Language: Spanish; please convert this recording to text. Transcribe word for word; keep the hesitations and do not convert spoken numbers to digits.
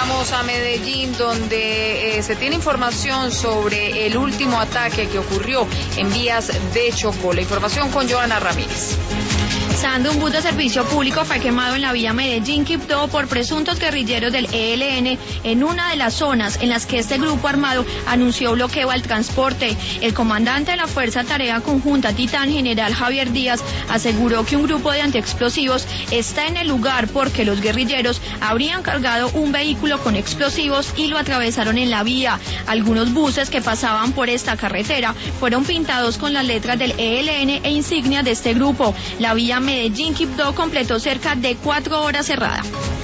Vamos a Medellín, donde eh, se tiene información sobre el último ataque que ocurrió en vías de Chocó. La información con Joana Ramírez. Sandro, un bus de servicio público fue quemado en la vía Medellín-Quibdó por presuntos guerrilleros del E L N en una de las zonas en las que este grupo armado anunció bloqueo al transporte. El comandante de la Fuerza Tarea Conjunta Titán, general Javier Díaz, aseguró que un grupo de antiexplosivos está en el lugar porque los guerrilleros habrían cargado un vehículo con explosivos y lo atravesaron en la vía. Algunos buses que pasaban por esta carretera fueron pintados con las letras del E L N e insignias de este grupo. La vía Medellín-Quibdó completó cerca de cuatro horas cerrada.